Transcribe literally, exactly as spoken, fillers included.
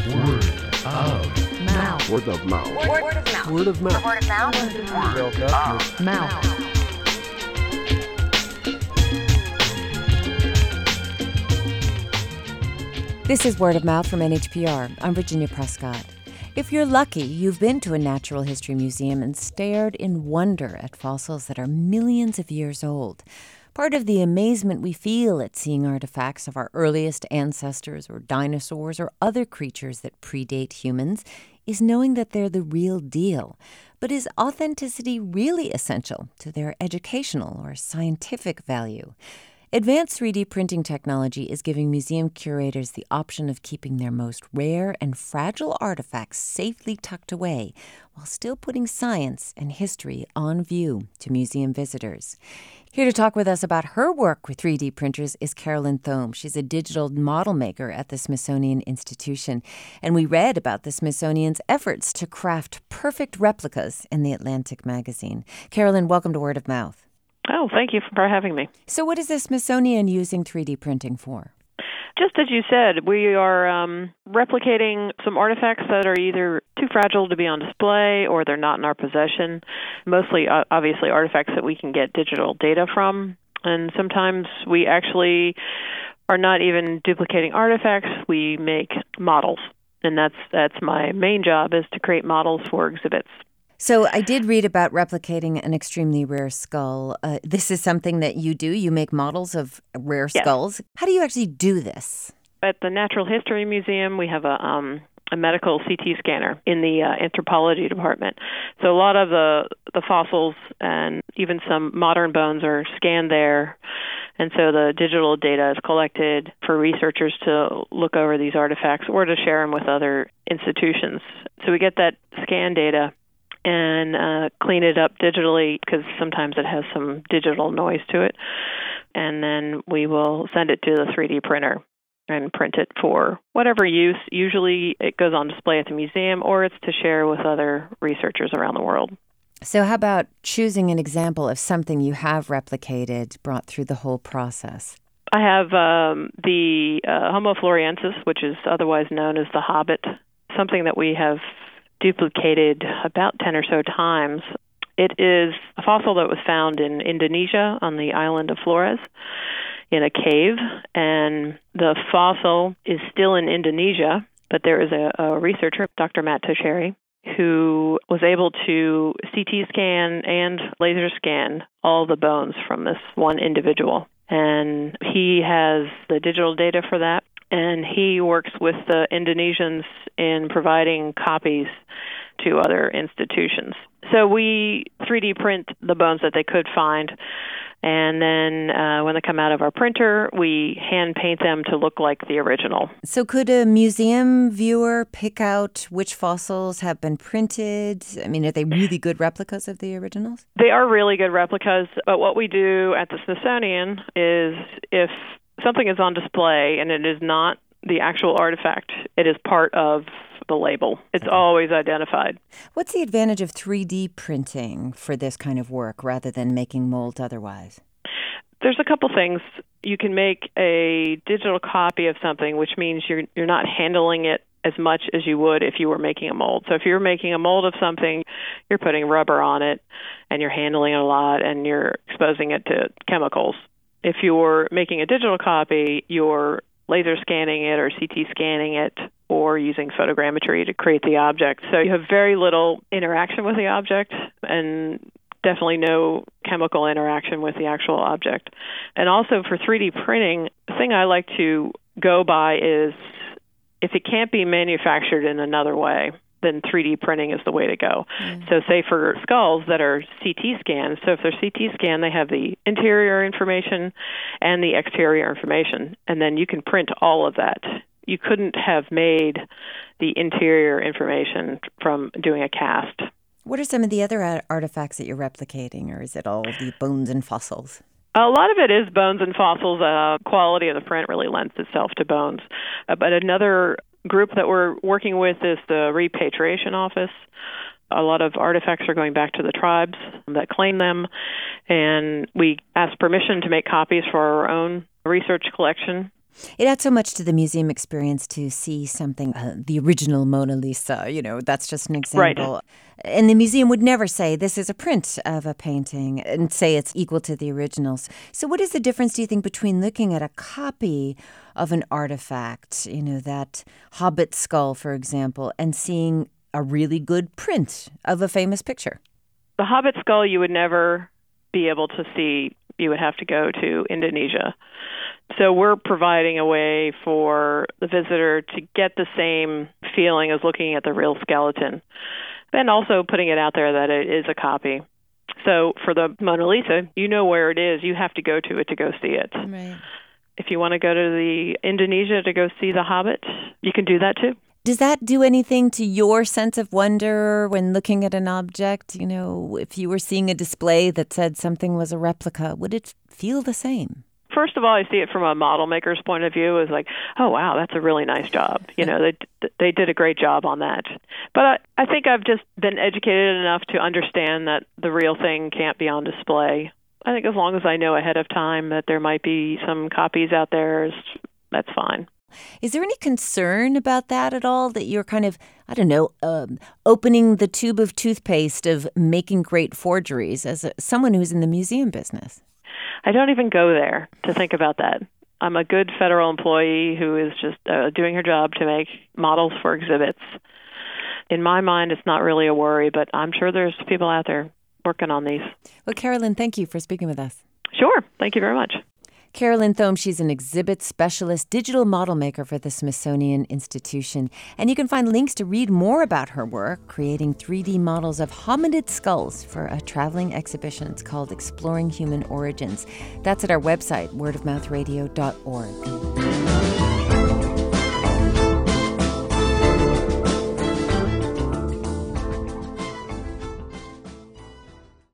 Word of mouth. Word of mouth. Word, word of mouth. Word of mouth. Word of mouth. Word of Mouth. This is Word of Mouth from N H P R. I'm Virginia Prescott. If you're lucky, you've been to a natural history museum and stared in wonder at fossils that are millions of years old. Part of the amazement we feel at seeing artifacts of our earliest ancestors or dinosaurs or other creatures that predate humans is knowing that they're the real deal. But is authenticity really essential to their educational or scientific value? Advanced three D printing technology is giving museum curators the option of keeping their most rare and fragile artifacts safely tucked away while still putting science and history on view to museum visitors. Here to talk with us about her work with three D printers is Carolyn Thome. She's a digital model maker at the Smithsonian Institution. And we read about the Smithsonian's efforts to craft perfect replicas in The Atlantic magazine. Carolyn, welcome to Word of Mouth. Oh, thank you for having me. So what is the Smithsonian using three D printing for? Just as you said, we are um, replicating some artifacts that are either too fragile to be on display or they're not in our possession. Mostly, uh, obviously, artifacts that we can get digital data from. And sometimes we actually are not even duplicating artifacts. We make models. And that's that's my main job, is to create models for exhibits. So I did read about replicating an extremely rare skull. Uh, this is something that you do. You make models of rare Yes. skulls. How do you actually do this? At the Natural History Museum, we have a um, a medical C T scanner in the uh, anthropology department. So a lot of the, the fossils and even some modern bones are scanned there. And so the digital data is collected for researchers to look over these artifacts or to share them with other institutions. So we get that scan data and uh, clean it up digitally, because sometimes it has some digital noise to it. And then we will send it to the three D printer and print it for whatever use. Usually it goes on display at the museum, or it's to share with other researchers around the world. So how about choosing an example of something you have replicated, brought through the whole process? I have um, the uh, Homo floresiensis, which is otherwise known as the Hobbit, something that we have duplicated about ten or so times. It is a fossil that was found in Indonesia on the island of Flores in a cave, and the fossil is still in Indonesia, but there is a, a researcher, Doctor Matt Tocheri, who was able to C T scan and laser scan all the bones from this one individual. And he has the digital data for that. And he works with the Indonesians in providing copies to other institutions. So we three D print the bones that they could find, and then uh, when they come out of our printer, we hand paint them to look like the original. So could a museum viewer pick out which fossils have been printed? I mean, are they really good replicas of the originals? They are really good replicas, but what we do at the Smithsonian is, if something is on display and it is not the actual artifact, it is part of the label. It's always identified. What's the advantage of three D printing for this kind of work rather than making molds otherwise? There's a couple things. You can make a digital copy of something, which means you're you're not handling it as much as you would if you were making a mold. So if you're making a mold of something, you're putting rubber on it and you're handling it a lot and you're exposing it to chemicals. If you're making a digital copy, you're laser scanning it or C T scanning it or using photogrammetry to create the object. So you have very little interaction with the object and definitely no chemical interaction with the actual object. And also for three D printing, the thing I like to go by is, if it can't be manufactured in another way, then three D printing is the way to go. Mm. So say for skulls that are C T scans, so if they're C T scanned, they have the interior information and the exterior information, and then you can print all of that. You couldn't have made the interior information from doing a cast. What are some of the other artifacts that you're replicating, or is it all the bones and fossils? A lot of it is bones and fossils. Uh, quality of the print really lends itself to bones. Uh, but another group that we're working with is the Repatriation Office. A lot of artifacts are going back to the tribes that claim them, and we ask permission to make copies for our own research collection. It adds so much to the museum experience to see something, uh, the original Mona Lisa, you know, that's just an example. Right. And the museum would never say this is a print of a painting and say it's equal to the originals. So what is the difference, do you think, between looking at a copy of an artifact, you know, that Hobbit skull, for example, and seeing a really good print of a famous picture? The Hobbit skull you would never be able to see. You would have to go to Indonesia. So we're providing a way for the visitor to get the same feeling as looking at the real skeleton, and also putting it out there that it is a copy. So for the Mona Lisa, you know where it is. You have to go to it to go see it. Right. If you want to go to the Indonesia to go see the Hobbit, you can do that too. Does that do anything to your sense of wonder when looking at an object? You know, if you were seeing a display that said something was a replica, would it feel the same? First of all, I see it from a model maker's point of view as like, oh, wow, that's a really nice job. You know, they they did a great job on that. But I, I think I've just been educated enough to understand that the real thing can't be on display. I think as long as I know ahead of time that there might be some copies out there, that's fine. Is there any concern about that at all, that you're kind of, I don't know, um, opening the tube of toothpaste of making great forgeries as a, someone who's in the museum business? I don't even go there to think about that. I'm a good federal employee who is just uh, doing her job to make models for exhibits. In my mind, it's not really a worry, but I'm sure there's people out there working on these. Well, Carolyn, thank you for speaking with us. Sure. Thank you very much. Carolyn Thome, she's an exhibit specialist, digital model maker for the Smithsonian Institution. And you can find links to read more about her work, creating three D models of hominid skulls for a traveling exhibition. It's called Exploring Human Origins. That's at our website, word of mouth radio dot org.